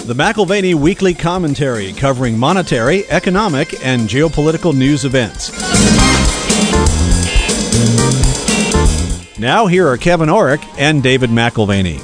The McIlvaney Weekly Commentary, covering monetary, economic, and geopolitical news events. Now here are Kevin Orrick and David McIlvaney.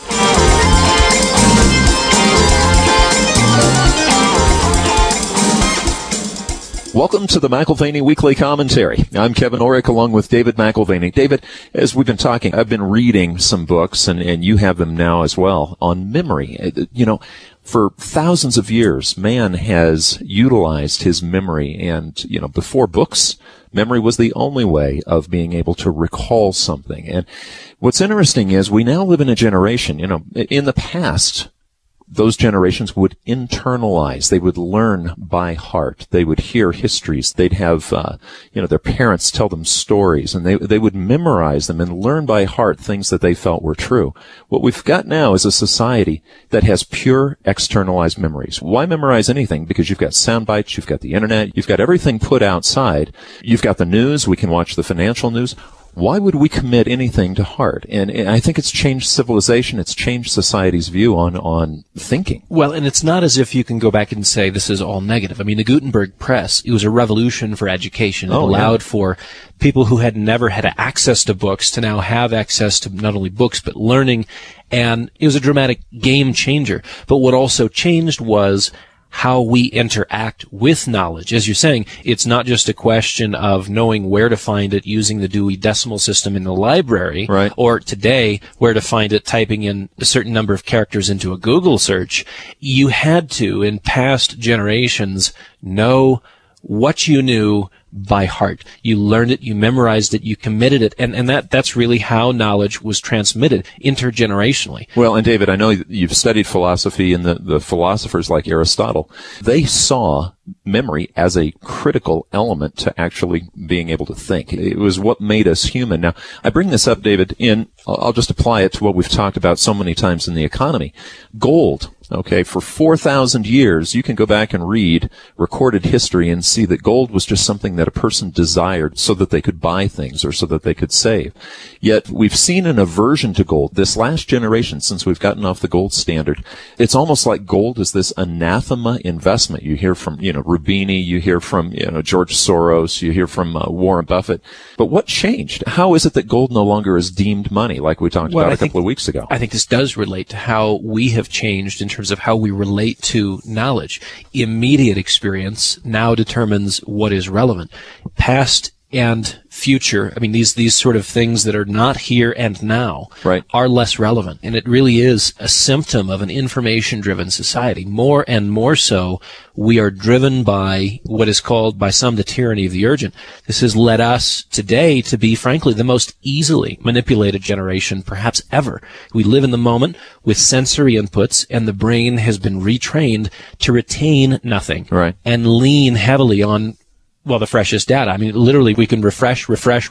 Welcome to the McIlvaney Weekly Commentary. I'm Kevin Orrick along with David McIlvaney. David, as we've been talking, I've been reading some books, and you have them now as well, on memory. You know, for thousands of years, man has utilized his memory, and, you know, before books, memory was the only way of being able to recall something. And what's interesting is we now live in a generation, you know, in the past, those generations would internalize. They would learn by heart. They would hear histories. They'd have, their parents tell them stories, and they would memorize them and learn by heart things that they felt were true. What we've got now is a society that has pure externalized memories. Why memorize anything? Because you've got sound bites, you've got the internet, you've got everything put outside. You've got the news. We can watch the financial news. Why would we commit anything to heart? And I think it's changed civilization. It's changed society's view on thinking. Well, and it's not as if you can go back and say this is all negative. I mean, the Gutenberg press, it was a revolution for education. It allowed for people who had never had access to books to now have access to not only books, but learning. And it was a dramatic game changer. But what also changed was how we interact with knowledge. As you're saying, it's not just a question of knowing where to find it using the Dewey Decimal System in the library, right, or today, where to find it typing in a certain number of characters into a Google search. You had to, in past generations, know what you knew by heart. You learned it, you memorized it, you committed it, and that's really how knowledge was transmitted intergenerationally. Well, and David, I know you've studied philosophy, and the philosophers like Aristotle, they saw memory as a critical element to actually being able to think. It was what made us human. Now, I bring this up, David, I'll just apply it to what we've talked about so many times in the economy. Gold. Okay, for 4,000 years, you can go back and read recorded history and see that gold was just something that a person desired so that they could buy things or so that they could save. Yet, we've seen an aversion to gold this last generation since we've gotten off the gold standard. It's almost like gold is this anathema investment. You hear from, Rubini, you hear from, George Soros, you hear from Warren Buffett. But what changed? How is it that gold no longer is deemed money like we talked about a couple of weeks ago? I think this does relate to how we have changed in terms of how we relate to knowledge. Immediate experience now determines what is relevant. Past and future, I mean, these sort of things that are not here and now, right, are less relevant. And it really is a symptom of an information-driven society. More and more so, we are driven by what is called by some the tyranny of the urgent. This has led us today to be, frankly, the most easily manipulated generation perhaps ever. We live in the moment with sensory inputs, and the brain has been retrained to retain nothing, right, and lean heavily on the freshest data. I mean, literally, we can refresh,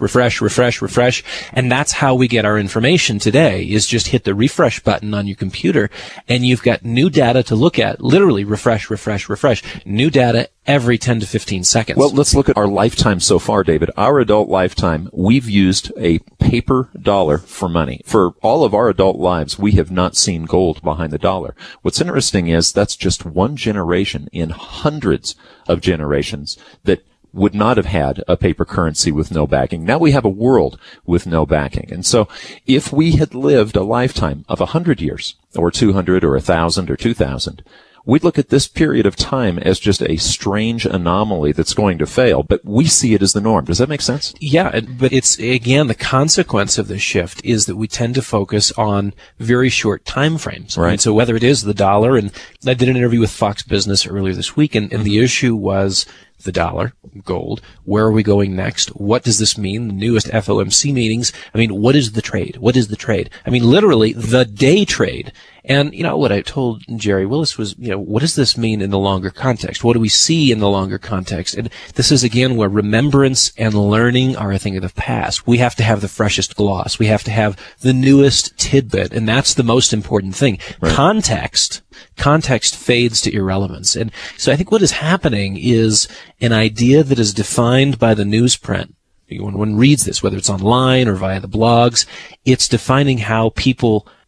and that's how we get our information today, is just hit the refresh button on your computer, and you've got new data to look at. Literally, refresh. New data every 10 to 15 seconds. Well, let's look at our lifetime so far, David. Our adult lifetime, we've used a paper dollar for money. For all of our adult lives, we have not seen gold behind the dollar. What's interesting is that's just one generation in hundreds of generations that would not have had a paper currency with no backing. Now we have a world with no backing. And so if we had lived a lifetime of 100 years, or 200, or 1,000, or 2,000, we'd look at this period of time as just a strange anomaly that's going to fail, but we see it as the norm. Does that make sense? Yeah, but it's, again, the consequence of this shift is that we tend to focus on very short time frames. Right. I mean, so whether it is the dollar, and I did an interview with Fox Business earlier this week, and the issue was the dollar, gold, where are we going next? What does this mean? The newest FOMC meetings. I mean, what is the trade? What is the trade? I mean, literally, the day trade. And, what I told Jerry Willis was, what does this mean in the longer context? What do we see in the longer context? And this is, again, where remembrance and learning are a thing of the past. We have to have the freshest gloss. We have to have the newest tidbit, and that's the most important thing. Right. Context fades to irrelevance. And so I think what is happening is an idea that is defined by the newsprint. When one reads this, whether it's online or via the blogs, it's defining how people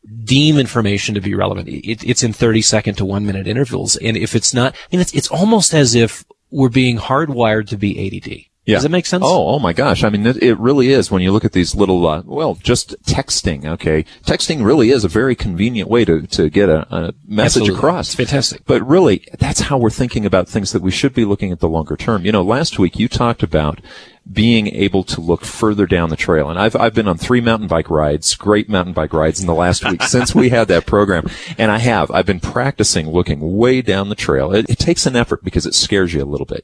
deem information to be relevant. It's in 30-second to 1-minute intervals. And if it's not, it's almost as if we're being hardwired to be ADD. Yeah. Does that make sense? Oh my gosh. I mean, it really is when you look at these little, just texting, okay? Texting really is a very convenient way to get a message Absolutely. across. It's fantastic. But really, that's how we're thinking about things that we should be looking at the longer term. Last week you talked about being able to look further down the trail. And I've been on 3 mountain bike rides, great mountain bike rides in the last week since we had that program. And I've been practicing looking way down the trail. It takes an effort because it scares you a little bit.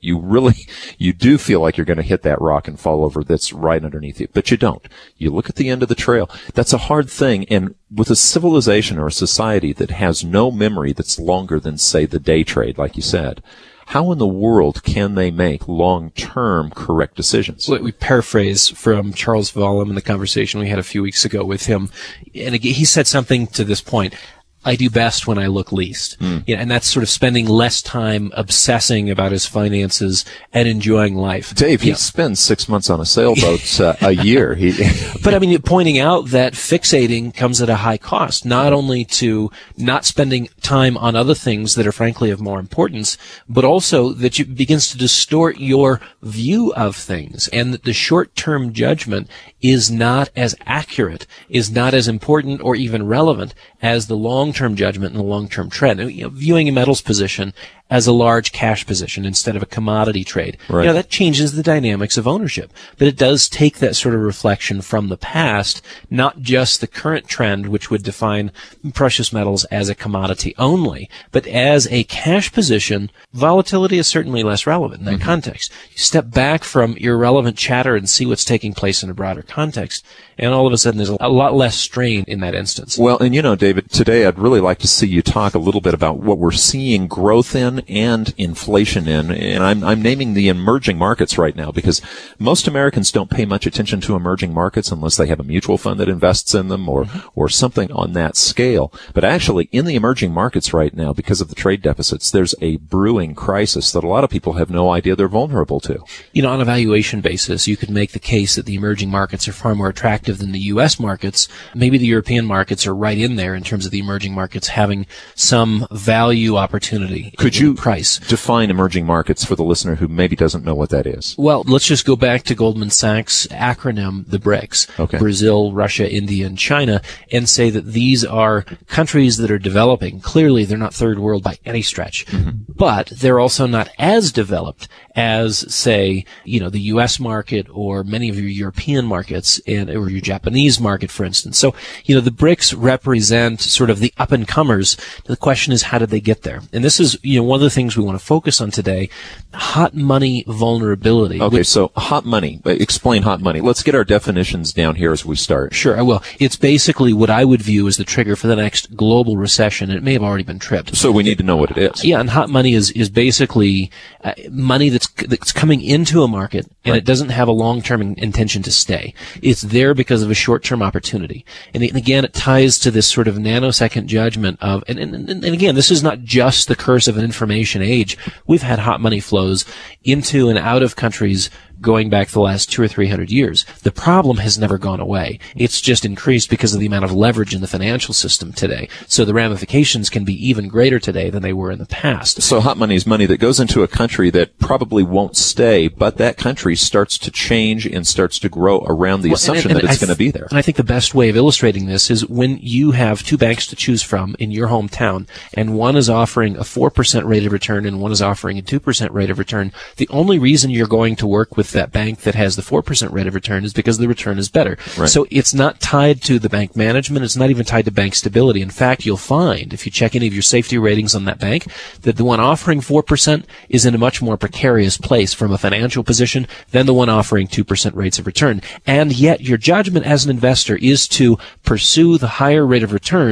You do feel like you're going to hit that rock and fall over that's right underneath you, but you don't. You look at the end of the trail. That's a hard thing. And with a civilization or a society that has no memory that's longer than, say, the day trade, like you said, how in the world can they make long-term correct decisions? We paraphrase from Charles Vollum in the conversation we had a few weeks ago with him. And again, he said something to this point. I do best when I look least. And that's sort of spending less time obsessing about his finances and enjoying life. Dave, he spends 6 months on a sailboat a year. But pointing out that fixating comes at a high cost, not only to not spending time on other things that are frankly of more importance, but also that it begins to distort your view of things, and that the short-term judgment is not as accurate, is not as important or even relevant as the long-term judgment and the long-term trend. Viewing a metals position as a large cash position instead of a commodity trade. Right. That changes the dynamics of ownership. But it does take that sort of reflection from the past, not just the current trend, which would define precious metals as a commodity only, but as a cash position. Volatility is certainly less relevant in that context. You step back from irrelevant chatter and see what's taking place in a broader context, and all of a sudden there's a lot less strain in that instance. Well, and David, today I'd really like to see you talk a little bit about what we're seeing growth in and inflation in, and I'm naming the emerging markets right now because most Americans don't pay much attention to emerging markets unless they have a mutual fund that invests in them or something on that scale. But actually, in the emerging markets right now, because of the trade deficits, there's a brewing crisis that a lot of people have no idea they're vulnerable to. On a valuation basis, you could make the case that the emerging markets are far more attractive than the U.S. markets. Maybe the European markets are right in there in terms of the emerging markets having some value opportunity. Could you price define emerging markets for the listener who maybe doesn't know what that is? Well, let's just go back to Goldman Sachs' acronym, the BRICS, okay. Brazil, Russia, India, and China, and say that these are countries that are developing. Clearly, they're not third world by any stretch, but they're also not as developed as, say, the U.S. market or many of your European markets or your Japanese market, for instance. So, the BRICS represent sort of the up-and-comers. The question is, how did they get there? And this is, one of the things we want to focus on today, hot money vulnerability. Okay, so hot money. Explain hot money. Let's get our definitions down here as we start. Sure, I will. It's basically what I would view as the trigger for the next global recession. It may have already been tripped. So we need to know what it is. Yeah, and hot money is basically money that's coming into a market, and it doesn't have a long-term intention to stay. It's there because of a short-term opportunity. And again, it ties to this sort of nanosecond judgment of, and again, this is not just the curse of an information age. We've had hot money flows into and out of countries going back the last 200 or 300 years. The problem has never gone away. It's just increased because of the amount of leverage in the financial system today. So the ramifications can be even greater today than they were in the past. So hot money is money that goes into a country that probably won't stay, but that country starts to change and starts to grow around the assumption that it's going to be there. And I think the best way of illustrating this is when you have two banks to choose from in your hometown, and one is offering a 4% rate of return and one is offering a 2% rate of return, the only reason you're going to work with that bank that has the 4% rate of return is because the return is better. Right. So it's not tied to the bank management. It's not even tied to bank stability. In fact, you'll find, if you check any of your safety ratings on that bank, that the one offering 4% is in a much more precarious place from a financial position than the one offering 2% rates of return. And yet your judgment as an investor is to pursue the higher rate of return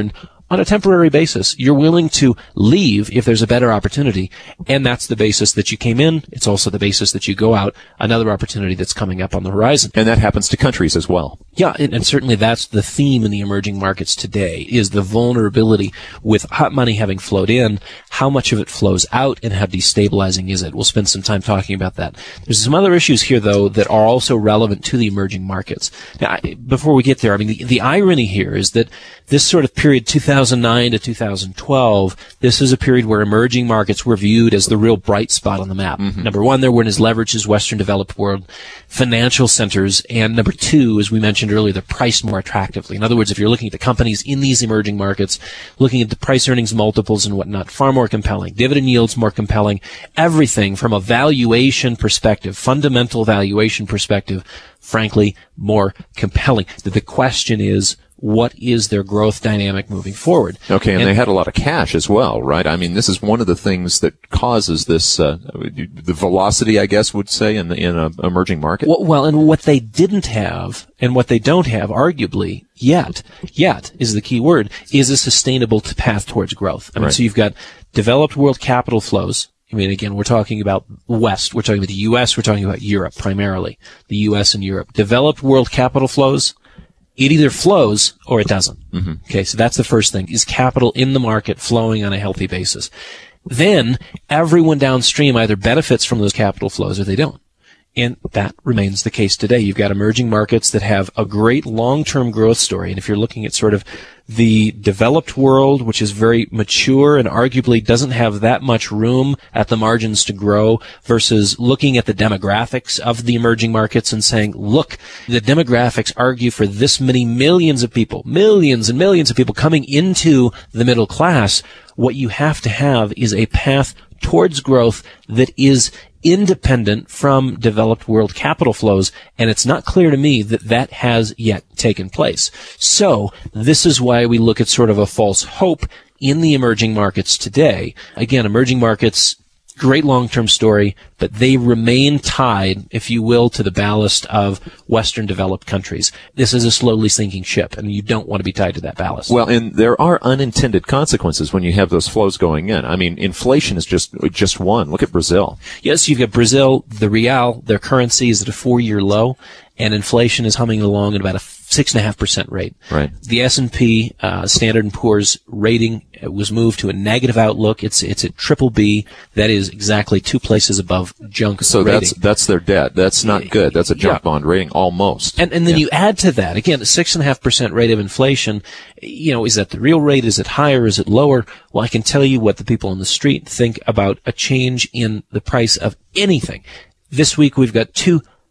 on a temporary basis. You're willing to leave if there's a better opportunity, and that's the basis that you came in. It's also the basis that you go out, another opportunity that's coming up on the horizon. And that happens to countries as well. Yeah, and certainly that's the theme in the emerging markets today, is the vulnerability with hot money having flowed in, how much of it flows out, and how destabilizing is it? We'll spend some time talking about that. There's some other issues here, though, that are also relevant to the emerging markets. Now, before we get there, I mean, the irony here is that this sort of period, 2009 to 2012, this is a period where emerging markets were viewed as the real bright spot on the map. Mm-hmm. Number one, they weren't as leveraged as Western developed world financial centers. And number two, as we mentioned earlier, they're priced more attractively. In other words, if you're looking at the companies in these emerging markets, looking at the price earnings multiples and whatnot, far more compelling. Dividend yields more compelling. Everything from a valuation perspective, fundamental valuation perspective, frankly, more compelling. The question is, what is their growth dynamic moving forward? Okay, and they had a lot of cash as well, right? I mean, this is one of the things that causes this, the velocity, I guess, would say, in an emerging market. Well, and what they didn't have, and what they don't have, arguably, yet is the key word, is a sustainable path towards growth. I mean, So you've got developed world capital flows. I mean, again, we're talking about West, we're talking about the U.S., we're talking about Europe primarily, the U.S. and Europe. Developed world capital flows, it either flows or it doesn't. Mm-hmm. Okay, so that's the first thing. Is capital in the market flowing on a healthy basis? Then everyone downstream either benefits from those capital flows or they don't. And that remains the case today. You've got emerging markets that have a great long-term growth story. And if you're looking at sort of the developed world, which is very mature and arguably doesn't have that much room at the margins to grow, versus looking at the demographics of the emerging markets and saying, look, the demographics argue for this many millions of people, millions and millions of people coming into the middle class. What you have to have is a path towards growth that is independent from developed world capital flows, and it's not clear to me that that has yet taken place. So this is why we look at sort of a false hope in the emerging markets today. Again, emerging markets, great long-term story, but they remain tied, if you will, to the ballast of Western developed countries. This is a slowly sinking ship, and you don't want to be tied to that ballast. Well, and there are unintended consequences when you have those flows going in. I mean, inflation is just one. Look at Brazil. Yes, you've got Brazil, the real, their currency is at a 4-year low, and inflation is humming along at about a 6.5% rate. Right. The S&P Standard & Poor's rating was moved to a negative outlook. It's at BBB. That is exactly 2 places above junk so rating. that's their debt. That's not good. That's a junk bond rating almost. And then you add to that, again, the 6.5% rate of inflation, is that the real rate? Is it higher? Is it lower? Well, I can tell you what the people on the street think about a change in the price of anything. This week we've got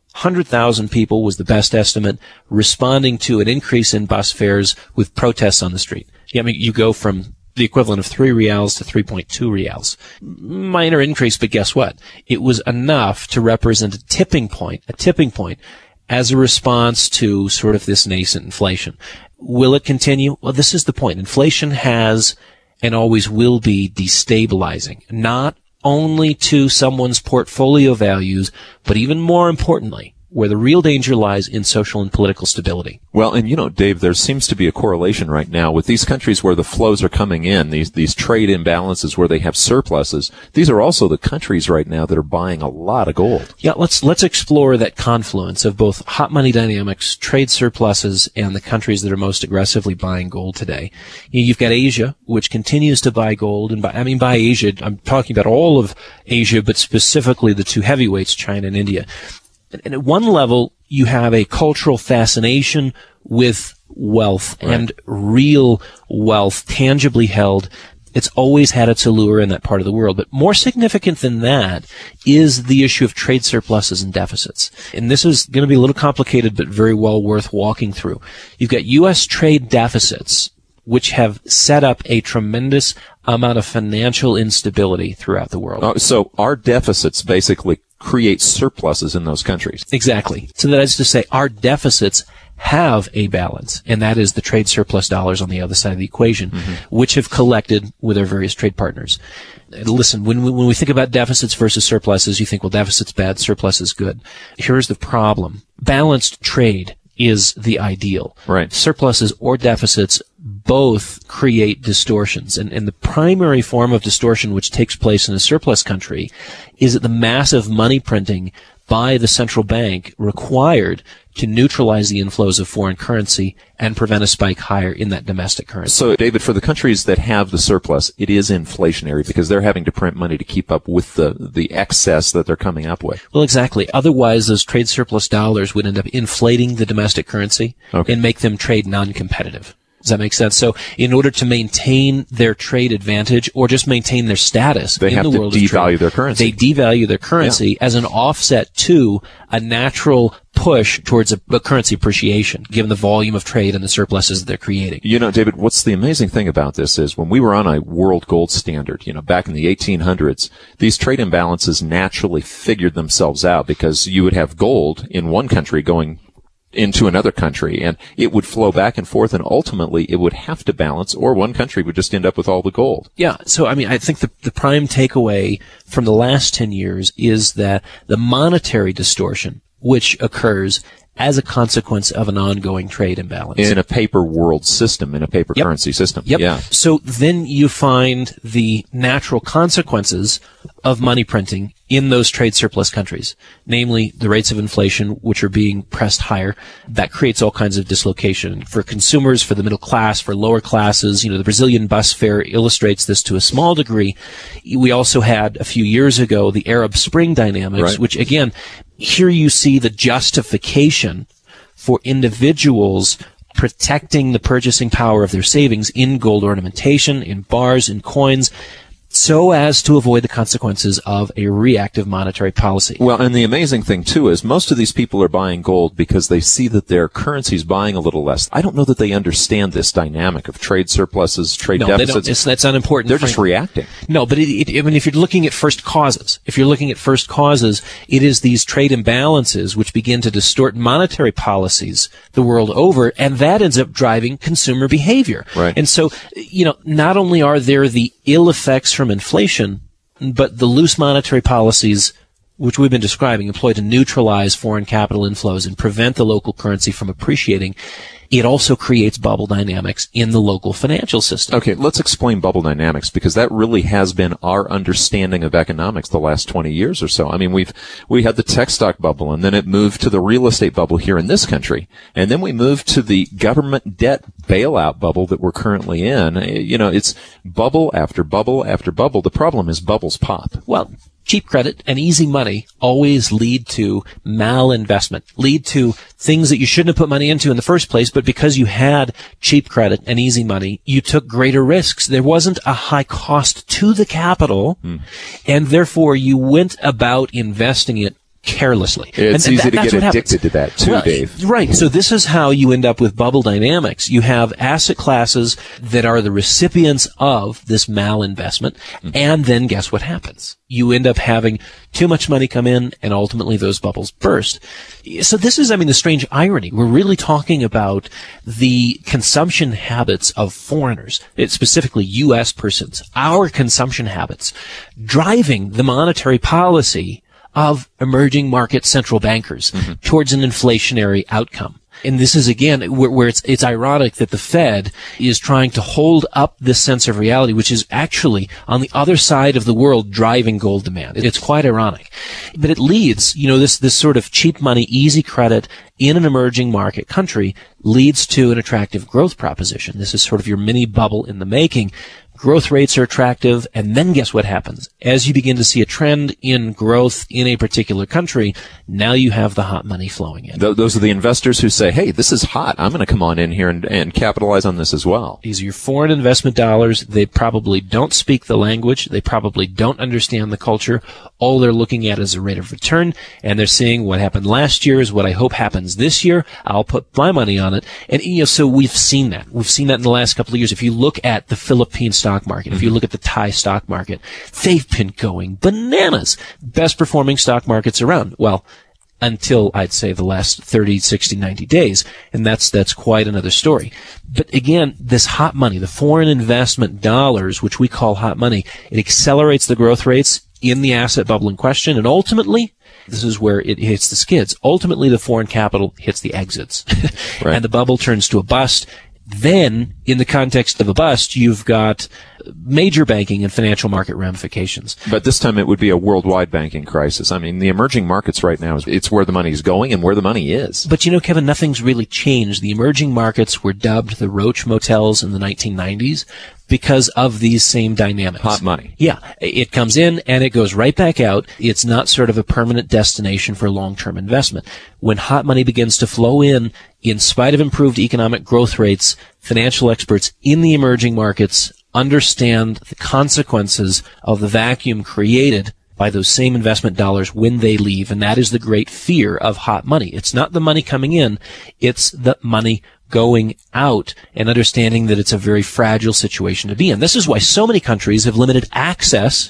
200,000 people was the best estimate responding to an increase in bus fares with protests on the street. I mean, you go from the equivalent of 3 reals to 3.2 reals. Minor increase, but guess what? It was enough to represent a tipping point as a response to sort of this nascent inflation. Will it continue? Well, this is the point. Inflation has and always will be destabilizing, not only to someone's portfolio values, but even more importantly, where the real danger lies in social and political stability. Well, and Dave, there seems to be a correlation right now with these countries where the flows are coming in, these trade imbalances where they have surpluses. These are also the countries right now that are buying a lot of gold. Yeah, let's explore that confluence of both hot money dynamics, trade surpluses, and the countries that are most aggressively buying gold today. You've got Asia, which continues to buy gold, and by Asia, I'm talking about all of Asia, but specifically the 2 heavyweights, China and India. And at one level, you have a cultural fascination with wealth, right, and real wealth, tangibly held. It's always had its allure in that part of the world. But more significant than that is the issue of trade surpluses and deficits. And this is going to be a little complicated, but very well worth walking through. You've got U.S. trade deficits, which have set up a tremendous amount of financial instability throughout the world. So our deficits basically create surpluses in those countries. Exactly. So that is to say, our deficits have a balance, and that is the trade surplus dollars on the other side of the equation, which have collected with our various trade partners. And listen, when we think about deficits versus surpluses, you think, well, deficit's bad, surplus is good. Here's the problem. Balanced trade is the ideal. Right. Surpluses or deficits both create distortions. And the primary form of distortion which takes place in a surplus country is that the massive money printing by the central bank required to neutralize the inflows of foreign currency and prevent a spike higher in that domestic currency. So, David, for the countries that have the surplus, it is inflationary because they're having to print money to keep up with the excess that they're coming up with. Well, exactly. Otherwise, those trade surplus dollars would end up inflating the domestic currency and make them trade non-competitive. Does that make sense? So in order to maintain their trade advantage or just maintain their status in the world of trade, they have to devalue their currency. They devalue their currency as an offset to a natural push towards a currency appreciation, given the volume of trade and the surpluses that they're creating. You know, David, what's the amazing thing about this is when we were on a world gold standard, back in the 1800s, these trade imbalances naturally figured themselves out because you would have gold in one country going into another country, and it would flow back and forth, and ultimately it would have to balance, or one country would just end up with all the gold. Yeah, so I think the prime takeaway from the last 10 years is that the monetary distortion, which occurs as a consequence of an ongoing trade imbalance. In a paper world system, in a paper currency system. Yep. Yeah. So then you find the natural consequences of money printing in those trade surplus countries, namely the rates of inflation, which are being pressed higher. That creates all kinds of dislocation for consumers, for the middle class, for lower classes. The Brazilian bus fare illustrates this to a small degree. We also had a few years ago the Arab Spring dynamics, which again, here you see the justification for individuals protecting the purchasing power of their savings in gold ornamentation, in bars, in coins, so as to avoid the consequences of a reactive monetary policy. Well, and the amazing thing, too, is most of these people are buying gold because they see that their currency is buying a little less. I don't know that they understand this dynamic of trade surpluses, trade deficits. That's unimportant. They're just reacting. No, but if you're looking at first causes, it is these trade imbalances which begin to distort monetary policies the world over, and that ends up driving consumer behavior. Right. And so, not only are there the ill effects from inflation, but the loose monetary policies which we've been describing employed to neutralize foreign capital inflows and prevent the local currency from appreciating. It also creates bubble dynamics in the local financial system. Okay, let's explain bubble dynamics because that really has been our understanding of economics the last 20 years or so. I mean, we had the tech stock bubble, and then it moved to the real estate bubble here in this country, and then we moved to the government debt bailout bubble that we're currently in. It's bubble after bubble after bubble. The problem is bubbles pop. Well, cheap credit and easy money always lead to malinvestment, lead to things that you shouldn't have put money into in the first place, but because you had cheap credit and easy money, you took greater risks. There wasn't a high cost to the capital, and therefore you went about investing it carelessly. It's easy to get addicted to that too, Dave. Right. So this is how you end up with bubble dynamics. You have asset classes that are the recipients of this malinvestment, and then guess what happens? You end up having too much money come in, and ultimately those bubbles burst. So this is, the strange irony. We're really talking about the consumption habits of foreigners, specifically U.S. persons, our consumption habits, driving the monetary policy of emerging market central bankers towards an inflationary outcome. And this is, again, where it's ironic that the Fed is trying to hold up this sense of reality, which is actually on the other side of the world driving gold demand. It's quite ironic. But it leads, this sort of cheap money, easy credit in an emerging market country leads to an attractive growth proposition. This is sort of your mini bubble in the making. Growth rates are attractive, and then guess what happens? As you begin to see a trend in growth in a particular country, now you have the hot money flowing in. Those are the investors who say, hey, this is hot. I'm going to come on in here and capitalize on this as well. These are your foreign investment dollars. They probably don't speak the language. They probably don't understand the culture. All they're looking at is a rate of return, and they're seeing what happened last year is what I hope happens this year. I'll put my money on it. And, so we've seen that. We've seen that in the last couple of years. If you look at the Philippine stock market, if you look at the Thai stock market, they've been going bananas. Best performing stock markets around. Well, until I'd say the last 30, 60, 90 days. And that's quite another story. But again, this hot money, the foreign investment dollars, which we call hot money, it accelerates the growth rates in the asset bubble in question. And ultimately, this is where it hits the skids. Ultimately, the foreign capital hits the exits. Right. And the bubble turns to a bust. Then, in the context of a bust, you've got major banking and financial market ramifications. But this time it would be a worldwide banking crisis. I mean, the emerging markets right now, it's where the money is going and where the money is. But you know, Kevin, nothing's really changed. The emerging markets were dubbed the Roach Motels in the 1990s because of these same dynamics. Hot money. Yeah. It comes in and it goes right back out. It's not sort of a permanent destination for long-term investment. When hot money begins to flow in spite of improved economic growth rates, financial experts in the emerging markets understand the consequences of the vacuum created by those same investment dollars when they leave. And that is the great fear of hot money. It's not the money coming in. It's the money going out, and understanding that it's a very fragile situation to be in. This is why so many countries have limited access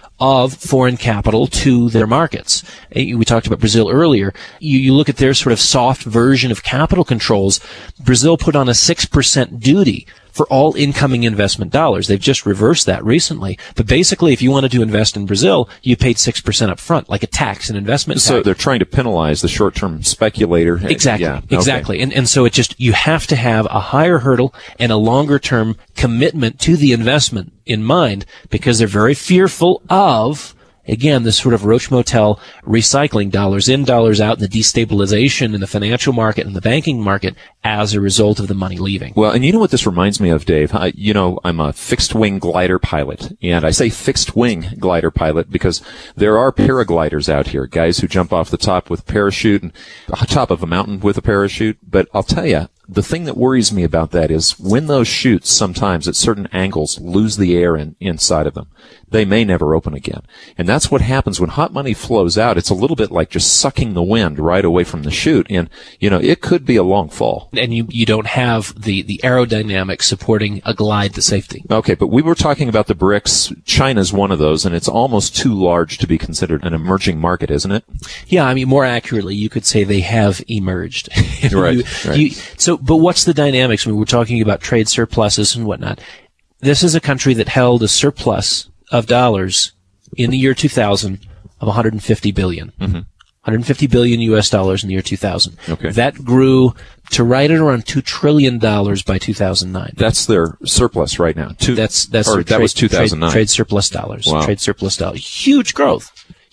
of foreign capital to their markets. We talked about Brazil earlier. You look at their sort of soft version of capital controls. Brazil put on a 6% duty for all incoming investment dollars. They've just reversed that recently. But basically, if you wanted to invest in Brazil, you paid 6% up front, like a tax, an investment tax. So they're trying to penalize the short-term speculator. Exactly. Yeah, exactly. Okay. And so you have to have a higher hurdle and a longer-term commitment to the investment in mind, because they're very fearful of, again, this sort of Roach Motel recycling, dollars in, dollars out, and the destabilization in the financial market and the banking market as a result of the money leaving. Well, and you know what this reminds me of, Dave? I'm a fixed-wing glider pilot, and I say fixed-wing glider pilot because there are paragliders out here, guys who jump off the top with a parachute and top of a mountain with a parachute. But I'll tell you, the thing that worries me about that is when those chutes sometimes at certain angles lose the air inside of them, they may never open again. And that's what happens when hot money flows out. It's a little bit like just sucking the wind right away from the chute. And, it could be a long fall. And you don't have the aerodynamics supporting a glide to safety. Okay, but we were talking about the BRICS. China's one of those, and it's almost too large to be considered an emerging market, isn't it? Yeah, I mean, more accurately, you could say they have emerged. Right. But what's the dynamics? I mean, we're talking about trade surpluses and whatnot. This is a country that held a surplus of dollars in the year 2000 of 150 billion. Mm-hmm. 150 billion US dollars in the year 2000. Okay. That grew to right at around $2 trillion by 2009. That's their surplus right now. That was 2009. Trade surplus dollars. Wow. Trade surplus dollars. Huge growth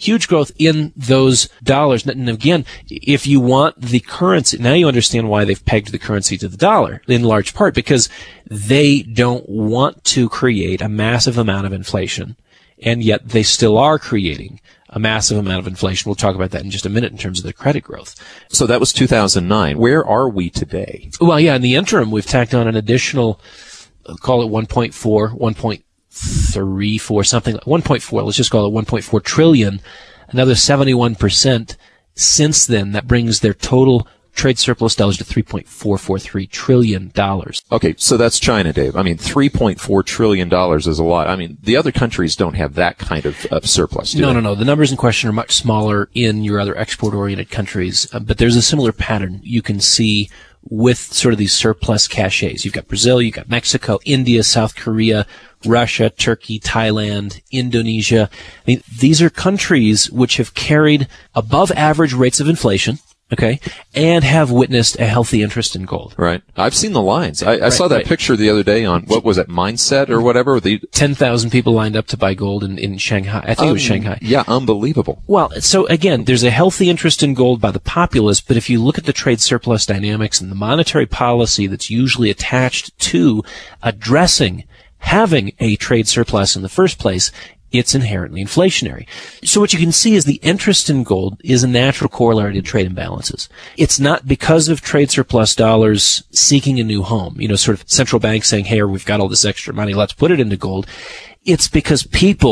in those dollars. And again, if you want the currency, now you understand why they've pegged the currency to the dollar in large part, because they don't want to create a massive amount of inflation, and yet they still are creating a massive amount of inflation. We'll talk about that in just a minute in terms of the credit growth. So that was 2009. Where are we today? Well, yeah, in the interim, we've tacked on an additional, call it 1.34, something like 1.4. Let's just call it 1.4 trillion. Another 71% since then. That brings their total trade surplus dollars to $3.443 trillion. Okay, so that's China, Dave. I mean, $3.4 trillion is a lot. I mean, the other countries don't have that kind of surplus, do they? No. The numbers in question are much smaller in your other export-oriented countries, but there's a similar pattern you can see with sort of these surplus caches. You've got Brazil, you've got Mexico, India, South Korea, Russia, Turkey, Thailand, Indonesia. I mean, these are countries which have carried above average rates of inflation, okay, and have witnessed a healthy interest in gold. Right. I've seen the lines. I saw that picture the other day on, what was it, Mindset or whatever? 10,000 people lined up to buy gold in Shanghai. I think it was Shanghai. Yeah, unbelievable. Well, so again, there's a healthy interest in gold by the populace, but if you look at the trade surplus dynamics and the monetary policy that's usually attached to addressing having a trade surplus in the first place, it's inherently inflationary. So what you can see is the interest in gold is a natural corollary to trade imbalances. It's not because of trade surplus dollars seeking a new home, sort of central banks saying, hey, we've got all this extra money, let's put it into gold. It's because people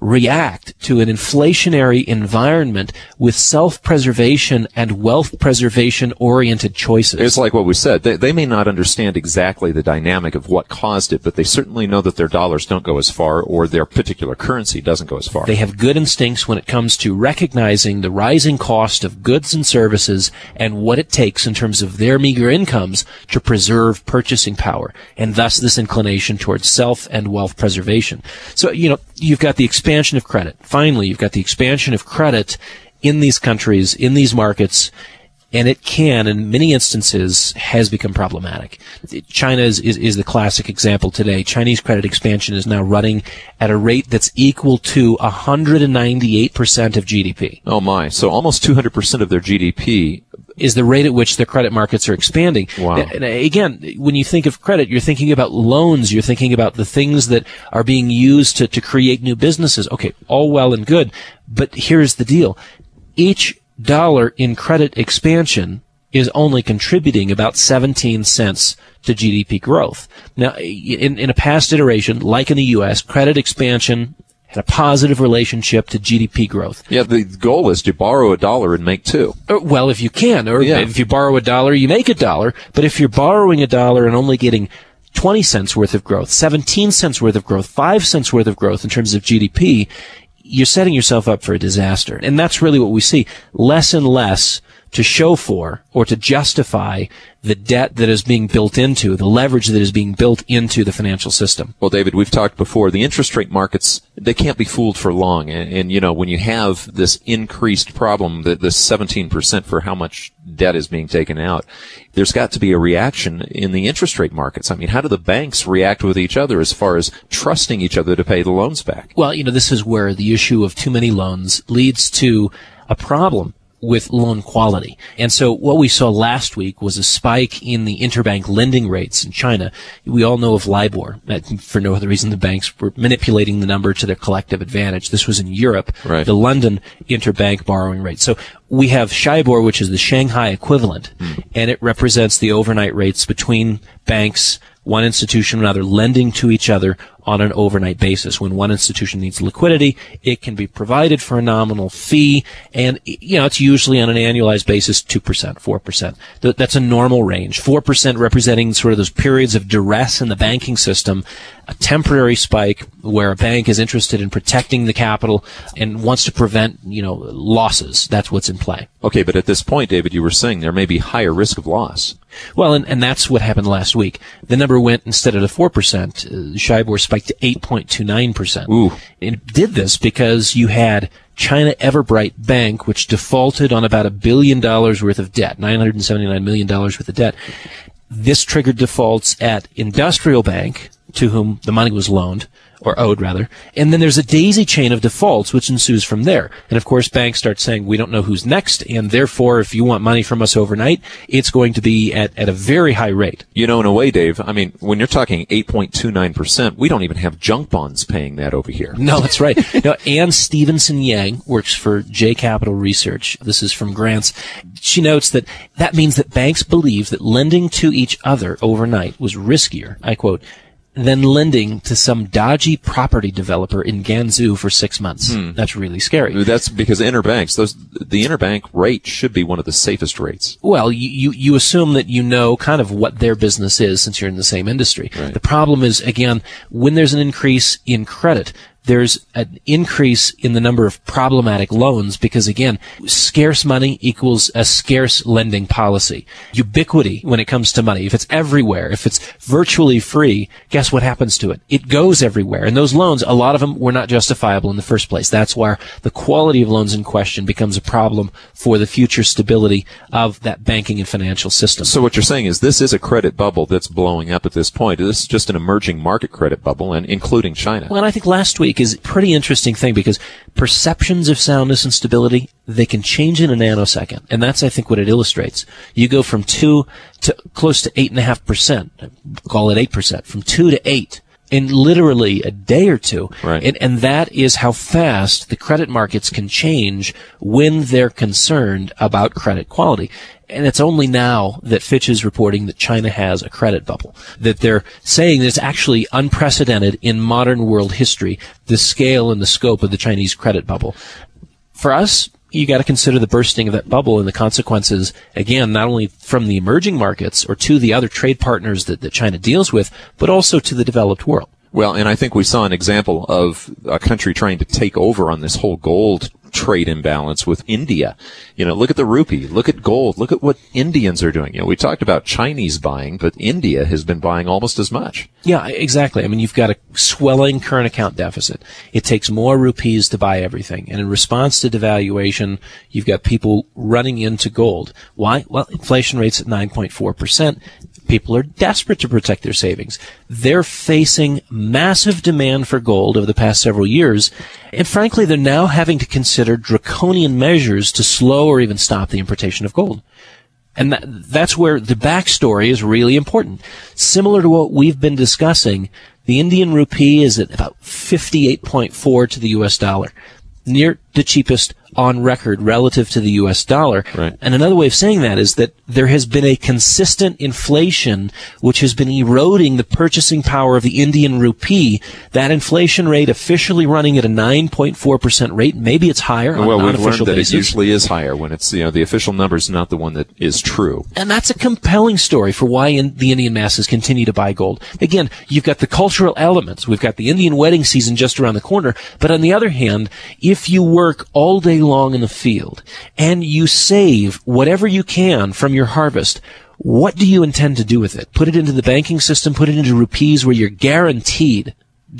react to an inflationary environment with self-preservation and wealth preservation-oriented choices. It's like what we said. They may not understand exactly the dynamic of what caused it, but they certainly know that their dollars don't go as far or their particular currency doesn't go as far. They have good instincts when it comes to recognizing the rising cost of goods and services and what it takes in terms of their meager incomes to preserve purchasing power, and thus this inclination towards self and wealth preservation. So, you've got the expansion of credit. Finally, you've got the expansion of credit in these countries, in these markets, and it can, in many instances, has become problematic. China is the classic example today. Chinese credit expansion is now running at a rate that's equal to 198% of GDP. Oh my. So almost 200% of their GDP is the rate at which their credit markets are expanding. Wow. And again, when you think of credit, you're thinking about loans, you're thinking about the things that are being used to create new businesses. Okay, all well and good, but here's the deal. Each dollar in credit expansion is only contributing about 17 cents to GDP growth. Now, in a past iteration, like in the U.S., credit expansion had a positive relationship to GDP growth. Yeah, the goal is to borrow $1 and make $2. Well, if you can, or if you borrow $1, you make $1. But if you're borrowing $1 and only getting 20 cents worth of growth, 17 cents worth of growth, 5 cents worth of growth in terms of GDP, you're setting yourself up for a disaster. And that's really what we see. Less and less to show for or to justify the debt that is being built into, the leverage that is being built into the financial system. Well, David, we've talked before, the interest rate markets, they can't be fooled for long. And when you have this increased problem, this 17% for how much debt is being taken out, there's got to be a reaction in the interest rate markets. I mean, how do the banks react with each other as far as trusting each other to pay the loans back? Well, this is where the issue of too many loans leads to a problem with loan quality. And so what we saw last week was a spike in the interbank lending rates in China. We all know of LIBOR. For no other reason, the banks were manipulating the number to their collective advantage. This was in Europe, right. The London interbank borrowing rate. So we have SHIBOR, which is the Shanghai equivalent, and it represents the overnight rates between banks, one institution and another, lending to each other on an overnight basis. When one institution needs liquidity, it can be provided for a nominal fee, and it's usually on an annualized basis 2%, 4%. That's a normal range. 4% representing sort of those periods of duress in the banking system, a temporary spike where a bank is interested in protecting the capital and wants to prevent, losses. That's what's in play. Okay, but at this point, David, you were saying there may be higher risk of loss. Well, and that's what happened last week. The number went, instead of 4%, SHIBOR spiked to 8.29%. Ooh. It did this because you had China Everbright Bank, which defaulted on about $1 billion worth of debt, $979 million worth of debt. This triggered defaults at Industrial Bank, to whom the money was loaned, or owed rather, and then there's a daisy chain of defaults which ensues from there. And of course banks start saying, we don't know who's next, and therefore if you want money from us overnight, it's going to be at a very high rate. In a way, Dave, I mean, when you're talking 8.29%, we don't even have junk bonds paying that over here. No, that's right. Ann Stevenson Yang works for J Capital Research. This is from Grants. She notes that means that banks believe that lending to each other overnight was riskier, I quote, than lending to some dodgy property developer in Gansu for 6 months. That's really scary. That's because interbanks, the interbank rate should be one of the safest rates. Well, you assume that you know kind of what their business is since you're in the same industry. Right. The problem is, again, when there's an increase in credit, there's an increase in the number of problematic loans because, again, scarce money equals a scarce lending policy. Ubiquity when it comes to money. If it's everywhere, if it's virtually free, guess what happens to it? It goes everywhere. And those loans, a lot of them were not justifiable in the first place. That's where the quality of loans in question becomes a problem for the future stability of that banking and financial system. So what you're saying is this is a credit bubble that's blowing up at this point. This is just an emerging market credit bubble, and including China. Well, and I think last week is a pretty interesting thing because perceptions of soundness and stability, they can change in a nanosecond. And that's, I think, what it illustrates. You go from 2 to close to 8.5%, call it 8%, from 2 to 8. in literally a day or two. Right. And that is how fast the credit markets can change when they're concerned about credit quality. And it's only now that Fitch is reporting that China has a credit bubble, that they're saying that it's actually unprecedented in modern world history, the scale and the scope of the Chinese credit bubble. For us, you got to consider the bursting of that bubble and the consequences, again, not only from the emerging markets or to the other trade partners that China deals with, but also to the developed world. Well, and I think we saw an example of a country trying to take over on this whole gold trade imbalance with India. Look at the rupee, look at gold, look at what Indians are doing. We talked about Chinese buying, but India has been buying almost as much. Yeah, exactly. I mean, you've got a swelling current account deficit. It takes more rupees to buy everything. And in response to devaluation, you've got people running into gold. Why? Well, inflation rate's at 9.4%. People are desperate to protect their savings. They're facing massive demand for gold over the past several years, and frankly, they're now having to consider draconian measures to slow or even stop the importation of gold. And that's where the backstory is really important. Similar to what we've been discussing, the Indian rupee is at about 58.4 to the US dollar, near the cheapest on record relative to the U.S. dollar. Right. And another way of saying that is that there has been a consistent inflation which has been eroding the purchasing power of the Indian rupee. That inflation rate officially running at a 9.4% rate. Maybe it's higher on an unofficial learned that basis. It usually is higher when it's, the official number is not the one that is true. And that's a compelling story for why the Indian masses continue to buy gold. Again, you've got the cultural elements. We've got the Indian wedding season just around the corner. But on the other hand, if you work all day long in the field and you save whatever you can from your harvest, what do you intend to do with it? Put it into the banking system, put it into rupees where you're guaranteed a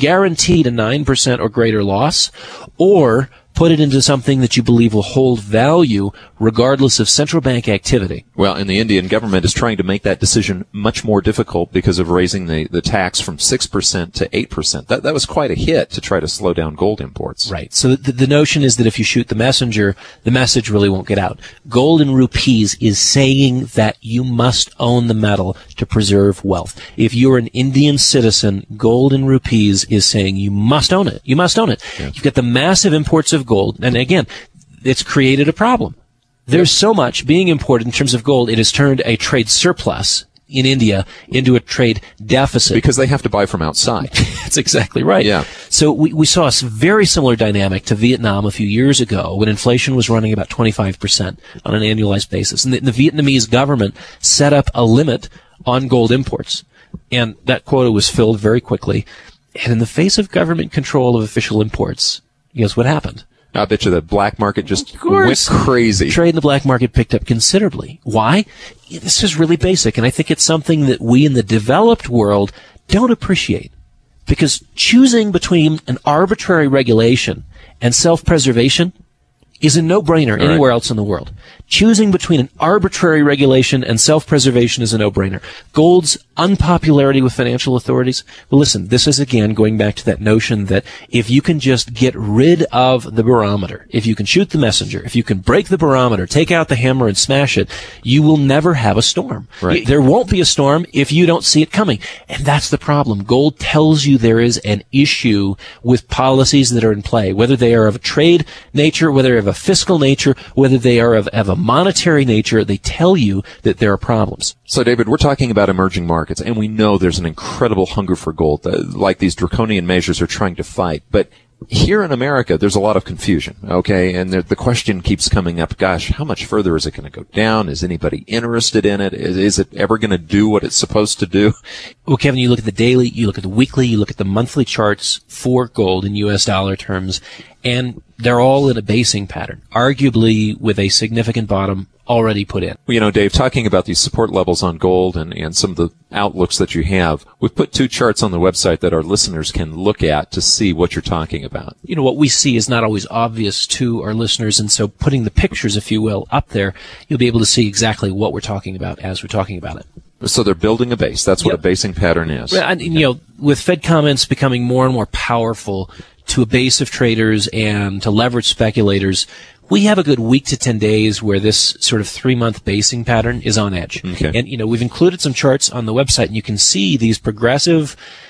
9% or greater loss, or put it into something that you believe will hold value regardless of central bank activity. Well, and the Indian government is trying to make that decision much more difficult because of raising the tax from 6% to 8%. That was quite a hit to try to slow down gold imports. Right. So the notion is that if you shoot the messenger, the message really won't get out. Gold in rupees is saying that you must own the metal to preserve wealth. If you're an Indian citizen, gold in rupees is saying you must own it. You must own it. Yeah. You've got the massive imports of gold, and again, it's created a problem. There's so much being imported in terms of gold, it has turned a trade surplus in India into a trade deficit. Because they have to buy from outside. That's exactly right. Yeah. So we saw a very similar dynamic to Vietnam a few years ago when inflation was running about 25% on an annualized basis. And the Vietnamese government set up a limit on gold imports. And that quota was filled very quickly. And in the face of government control of official imports, guess what happened? I bet you the black market just went crazy. Trade in the black market picked up considerably. Why? This is really basic, and I think it's something that we in the developed world don't appreciate. Because choosing between an arbitrary regulation and self-preservation is a no-brainer anywhere else in the world. Choosing between an arbitrary regulation and self-preservation is a no-brainer. Gold's unpopularity with financial authorities, well, listen, this is again going back to that notion that if you can just get rid of the barometer, if you can shoot the messenger, if you can break the barometer, take out the hammer and smash it, you will never have a storm. Right. There won't be a storm if you don't see it coming. And that's the problem. Gold tells you there is an issue with policies that are in play, whether they are of a trade nature, whether they're of a fiscal nature, whether they are of a monetary nature, they tell you that there are problems. So, David, we're talking about emerging markets, and we know there's an incredible hunger for gold, like these draconian measures are trying to fight. But here in America, there's a lot of confusion, okay? And the question keeps coming up, gosh, how much further is it going to go down? Is anybody interested in it? Is it ever going to do what it's supposed to do? Well, Kevin, you look at the daily, you look at the weekly, you look at the monthly charts for gold in U.S. dollar terms, and they're all in a basing pattern, arguably with a significant bottom already put in. Well, Dave, talking about these support levels on gold and some of the outlooks that you have, we've put two charts on the website that our listeners can look at to see what you're talking about. What we see is not always obvious to our listeners, and so putting the pictures, if you will, up there, you'll be able to see exactly what we're talking about as we're talking about it. So they're building a base. That's what a basing pattern is. Well, and, with Fed comments becoming more and more powerful to a base of traders and to leverage speculators, we have a good week to 10 days where this sort of 3-month basing pattern is on edge. Okay. And, we've included some charts on the website, and you can see these progressive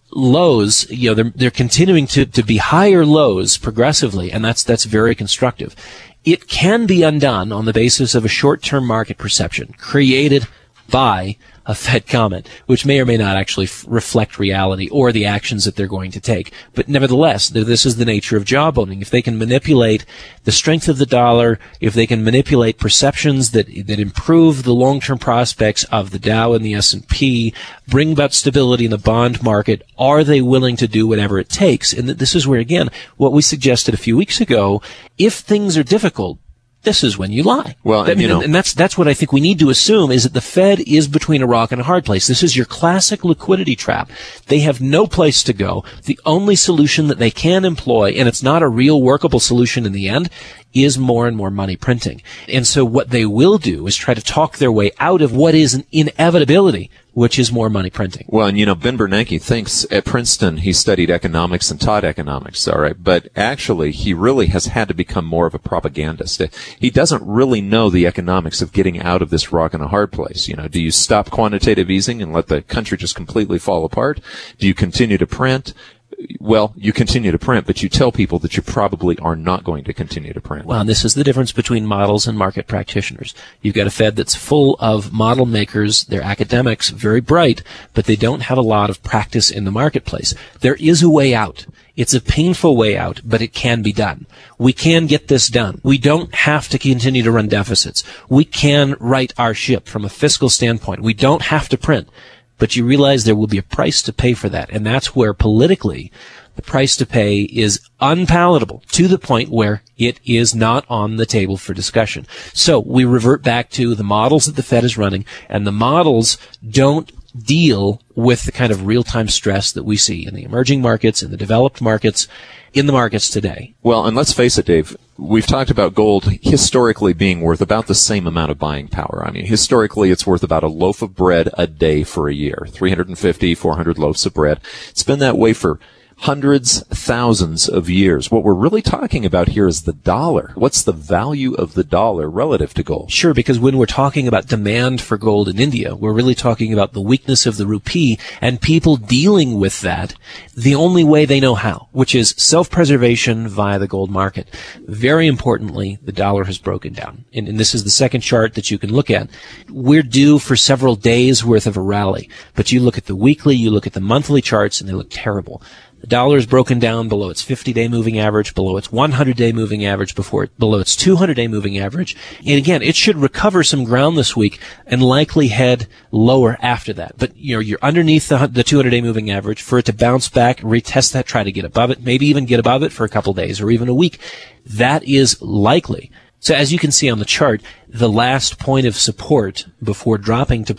lows, they're continuing to be higher lows progressively, and that's very constructive. It can be undone on the basis of a short-term market perception created by a Fed comment, which may or may not actually reflect reality or the actions that they're going to take. But nevertheless, this is the nature of jawboning. If they can manipulate the strength of the dollar, if they can manipulate perceptions that improve the long-term prospects of the Dow and the S&P, bring about stability in the bond market, are they willing to do whatever it takes? And this is where, again, what we suggested a few weeks ago, if things are difficult, this is when you lie. Well, and that's what I think we need to assume, is that the Fed is between a rock and a hard place. This is your classic liquidity trap. They have no place to go. The only solution that they can employ, and it's not a real workable solution in the end, is more and more money printing. And so what they will do is try to talk their way out of what is an inevitability, which is more money printing. Well, and Ben Bernanke thinks at Princeton he studied economics and taught economics, all right? But actually, he really has had to become more of a propagandist. He doesn't really know the economics of getting out of this rock and a hard place. Do you stop quantitative easing and let the country just completely fall apart? Do you continue to print? Well, you continue to print, but you tell people that you probably are not going to continue to print. Well, and this is the difference between models and market practitioners. You've got a Fed that's full of model makers. They're academics, very bright, but they don't have a lot of practice in the marketplace. There is a way out. It's a painful way out, but it can be done. We can get this done. We don't have to continue to run deficits. We can right our ship from a fiscal standpoint. We don't have to print. But you realize there will be a price to pay for that. And that's where politically the price to pay is unpalatable to the point where it is not on the table for discussion. So we revert back to the models that the Fed is running, and the models don't deal with the kind of real-time stress that we see in the emerging markets, in the developed markets, in the markets today. Well, and let's face it, Dave, we've talked about gold historically being worth about the same amount of buying power. I mean, historically, it's worth about a loaf of bread a day for a year, 350, 400 loaves of bread. It's been that way for hundreds, thousands of years. What we're really talking about here is the dollar. What's the value of the dollar relative to gold? Sure, because when we're talking about demand for gold in India, we're really talking about the weakness of the rupee and people dealing with that the only way they know how, which is self-preservation via the gold market. Very importantly, the dollar has broken down. And this is the second chart that you can look at. We're due for several days worth of a rally, but you look at the weekly, you look at the monthly charts, and they look terrible. The dollar is broken down below its 50-day moving average, below its 100-day moving average, below its 200-day moving average. And again, it should recover some ground this week and likely head lower after that. But you're underneath the 200-day moving average. For it to bounce back, retest that, try to get above it, maybe even get above it for a couple days or even a week. That is likely. So as you can see on the chart, the last point of support before dropping to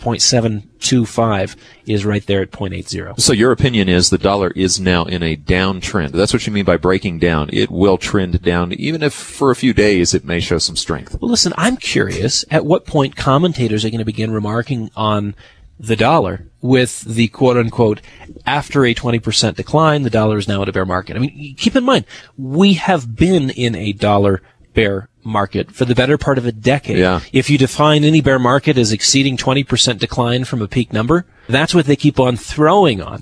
0.725 is right there at 0.80. So your opinion is the dollar is now in a downtrend. That's what you mean by breaking down. It will trend down, even if for a few days it may show some strength. Well, listen, I'm curious at what point commentators are going to begin remarking on the dollar with the quote-unquote, after a 20% decline, the dollar is now at a bear market. I mean, keep in mind, we have been in a dollar bear market for the better part of a decade. Yeah. If you define any bear market as exceeding 20% decline from a peak number, that's what they keep on throwing on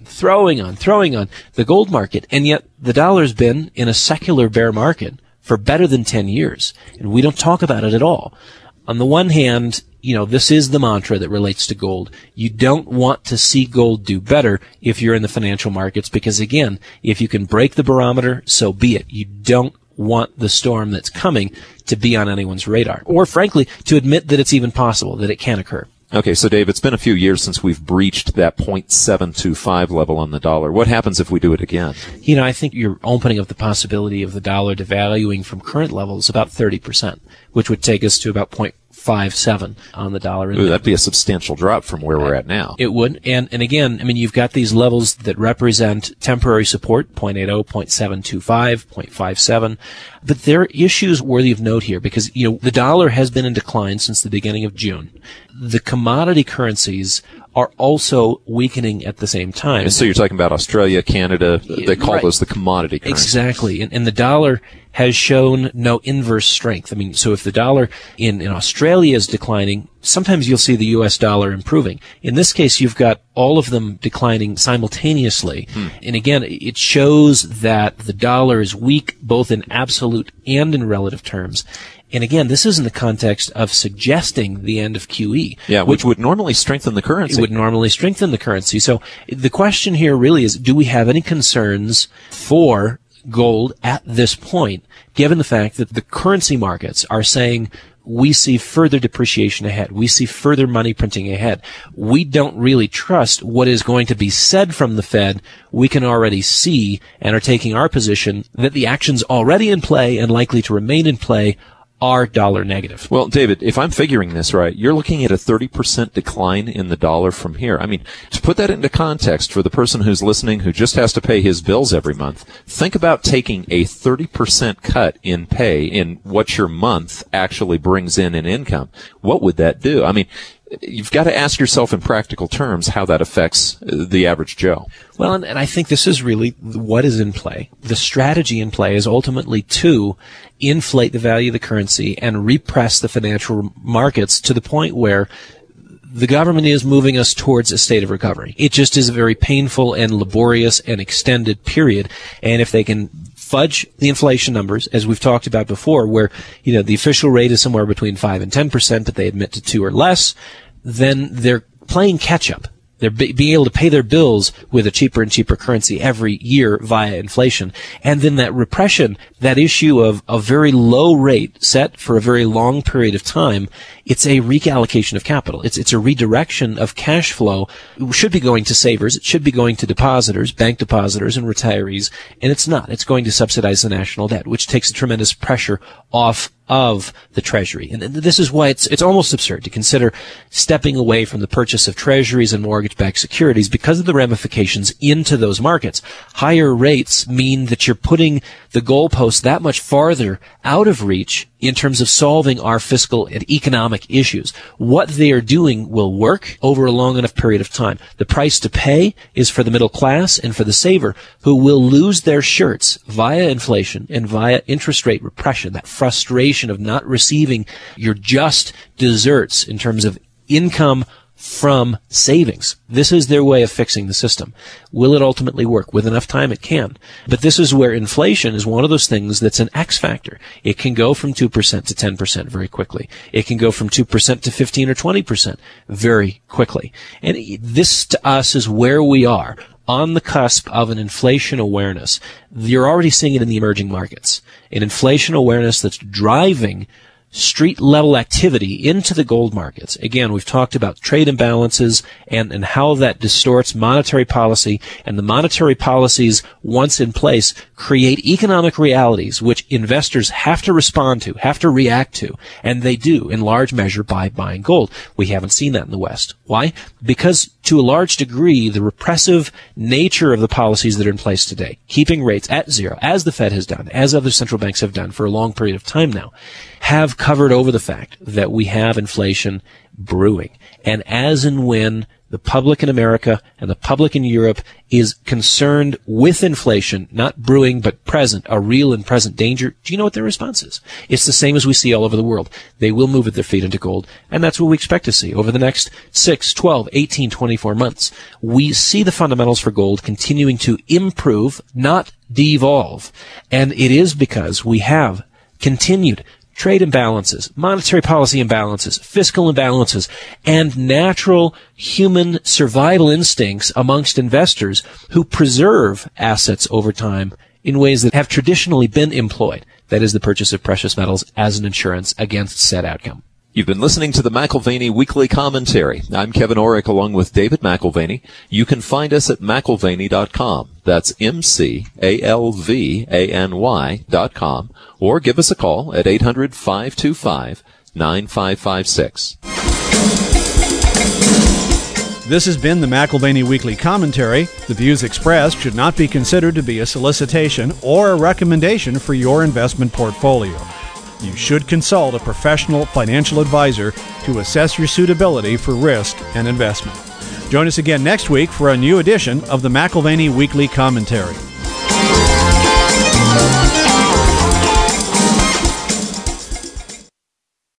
the gold market. And yet the dollar's been in a secular bear market for better than 10 years. And we don't talk about it at all. On the one hand, this is the mantra that relates to gold. You don't want to see gold do better if you're in the financial markets because, again, if you can break the barometer, so be it. You don't want the storm that's coming to be on anyone's radar, or frankly, to admit that it's even possible, that it can occur. Okay, so Dave, it's been a few years since we've breached that 0.725 level on the dollar. What happens if we do it again? I think you're opening up the possibility of the dollar devaluing from current levels about 30%, which would take us to about 0.57 on the dollar index. Ooh, that'd be a substantial drop from where we're at now. It would. And again, you've got these levels that represent temporary support, 0.80, 0.725, 0.57. But there are issues worthy of note here because, the dollar has been in decline since the beginning of June. The commodity currencies are also weakening at the same time. And so you're talking about Australia, Canada, they call those the commodity currencies. Exactly. And the dollar has shown no inverse strength. I mean, so if the dollar in Australia is declining, sometimes you'll see the U.S. dollar improving. In this case, you've got all of them declining simultaneously. And again, it shows that the dollar is weak both in absolute and in relative terms. And again, this is in the context of suggesting the end of QE. Yeah, which would normally strengthen the currency. It would normally strengthen the currency. So the question here really is, do we have any concerns for gold at this point, given the fact that the currency markets are saying we see further depreciation ahead. We see further money printing ahead. We don't really trust what is going to be said from the Fed. We can already see and are taking our position that the actions already in play and likely to remain in play are dollar negative. Well, David, if I'm figuring this right, you're looking at a 30% decline in the dollar from here. I mean, to put that into context for the person who's listening who just has to pay his bills every month, think about taking a 30% cut in pay in what your month actually brings in income. What would that do? I mean, you've got to ask yourself in practical terms how that affects the average Joe. Well, and I think this is really what is in play. The strategy in play is ultimately to inflate the value of the currency and repress the financial markets to the point where the government is moving us towards a state of recovery. It just is a very painful and laborious and extended period. And if they can fudge the inflation numbers, as we've talked about before, where, the official rate is somewhere between 5 and 10%, but they admit to 2 or less, then they're playing catch up. They're being able to pay their bills with a cheaper and cheaper currency every year via inflation. And then that repression, that issue of a very low rate set for a very long period of time, it's a reallocation of capital. It's a redirection of cash flow. It should be going to savers. It should be going to depositors, bank depositors and retirees. And it's not. It's going to subsidize the national debt, which takes a tremendous pressure off of the Treasury. And this is why it's almost absurd to consider stepping away from the purchase of treasuries and mortgage-backed securities because of the ramifications into those markets. Higher rates mean that you're putting the goalpost that much farther out of reach in terms of solving our fiscal and economic issues. What they are doing will work over a long enough period of time. The price to pay is for the middle class and for the saver, who will lose their shirts via inflation and via interest rate repression, that frustration of not receiving your just desserts in terms of income from savings. This is their way of fixing the system. Will it ultimately work? With enough time, it can. But this is where inflation is one of those things that's an X factor. It can go from 2% to 10% very quickly. It can go from 2% to 15 or 20% very quickly. And this, to us, is where we are on the cusp of an inflation awareness. You're already seeing it in the emerging markets. An inflation awareness that's driving street-level activity into the gold markets. Again, we've talked about trade imbalances and how that distorts monetary policy, and the monetary policies, once in place, create economic realities which investors have to respond to, have to react to, and they do in large measure by buying gold. We haven't seen that in the West. Why? Because to a large degree, the repressive nature of the policies that are in place today, keeping rates at zero, as the Fed has done, as other central banks have done for a long period of time now, have covered over the fact that we have inflation brewing. And as and when the public in America and the public in Europe is concerned with inflation, not brewing, but present, a real and present danger, do you know what their response is? It's the same as we see all over the world. They will move at their feet into gold, and that's what we expect to see over the next 6, 12, 18, 24 months. We see the fundamentals for gold continuing to improve, not devolve. And it is because we have continued trade imbalances, monetary policy imbalances, fiscal imbalances, and natural human survival instincts amongst investors who preserve assets over time in ways that have traditionally been employed. That is the purchase of precious metals as an insurance against said outcome. You've been listening to the McAlvany Weekly Commentary. I'm Kevin Orrick along with David McAlvany. You can find us at McAlvany.com. That's McAlvany.com. Or give us a call at 800-525-9556. This has been the McAlvany Weekly Commentary. The views expressed should not be considered to be a solicitation or a recommendation for your investment portfolio. You should consult a professional financial advisor to assess your suitability for risk and investment. Join us again next week for a new edition of the McAlvany Weekly Commentary.